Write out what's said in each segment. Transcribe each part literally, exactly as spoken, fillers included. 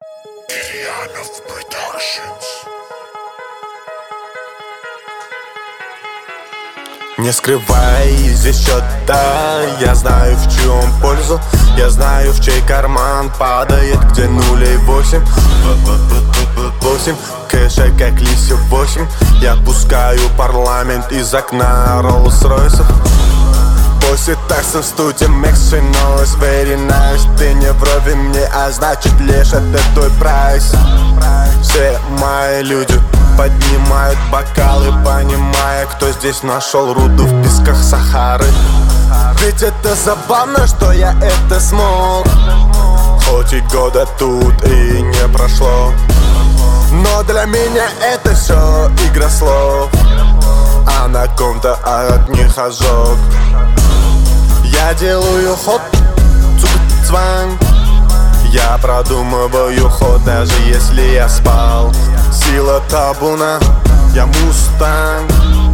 Кирьянов Productions. Не скрывай здесь счета, я знаю, в чем пользу. Я знаю, в чей карман падает, где нулей восемь. Восемь, кэша как листья восемь. Я пускаю парламент из окна Роллс-Ройсов. После такса в студии Mix Noise, very nice. Ты не вровень мне, а значит лишь это твой прайс. Все мои люди поднимают бокалы, понимая, кто здесь нашел руду в песках Сахары. Ведь это забавно, что я это смог, хоть и года тут и не прошло. Но для меня это все игра слов, а на ком-то от них ожог. Я делаю ход, цук-цванг. Я продумываю ход, даже если я спал. Сила табуна, я мустанг.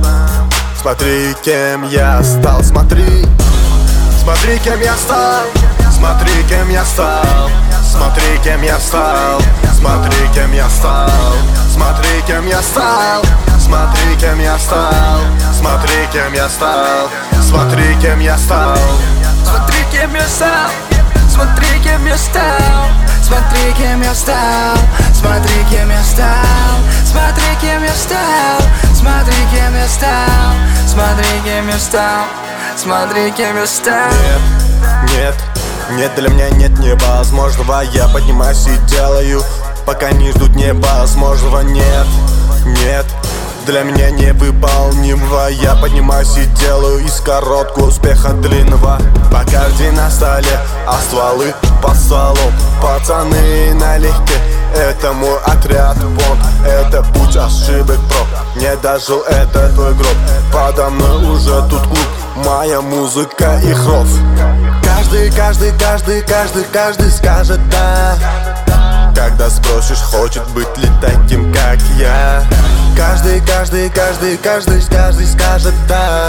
Смотри, кем я стал, смотри. Смотри, кем я стал. Смотри, кем я стал. Смотри, кем я стал. Смотри, кем я стал. Смотри, кем я стал. Смотри, кем я стал. Смотри, кем я стал. Смотри, кем я стал. Смотри, кем я стал. Смотри, кем я стал. Смотри, кем я стал. Смотри, кем я стал. Смотри, кем я стал. Смотри, кем я стал. Смотри, кем я стал. Смотри, кем я стал. Нет, нет, нет, для меня нет невозможного. Я поднимаюсь и делаю, пока не ждут невозможного. Нет, нет, для меня невыполнимого. Я поднимаюсь и делаю из короткого успеха длинного. По карте на столе, а стволы по столу. Пацаны налегке, это мой отряд бомб. Это путь ошибок проб. Не дожил, это твой гроб. Подо мной уже тут клуб, моя музыка и хров. Каждый, каждый, каждый, каждый, каждый скажет да, когда спросишь, хочет быть ли таким, как я. Каждый, каждый, каждый, каждый, каждый скажет да.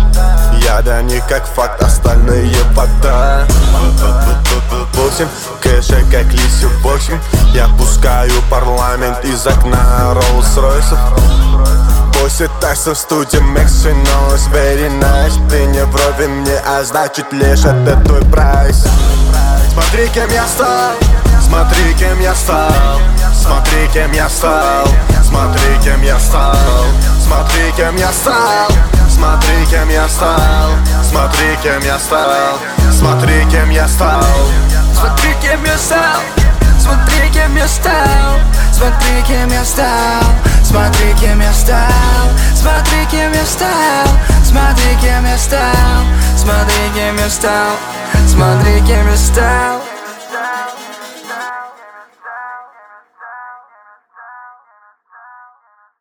Я да не как факт, остальные вода. Восемь, кэша как листья восемь. Я пускаю парламент из окна Роллс-Ройсов. После такса в студии Mix Noise, very nice. Ты не вровень мне, а значит лишь это твой прайс. Смотри, кем я стал. Смотри, кем я стал. Смотри, кем я стал. Смотри, кем я стал. Смотри, кем я стал. Смотри, кем я стал. Смотри, кем я стал. Смотри, кем я стал. Смотри, кем я стал. Смотри, кем я стал. Смотри, кем я стал. Смотри, кем я стал. Смотри, кем я стал. Смотри, кем я стал. Смотри, кем я стал. Смотри, кем я стал.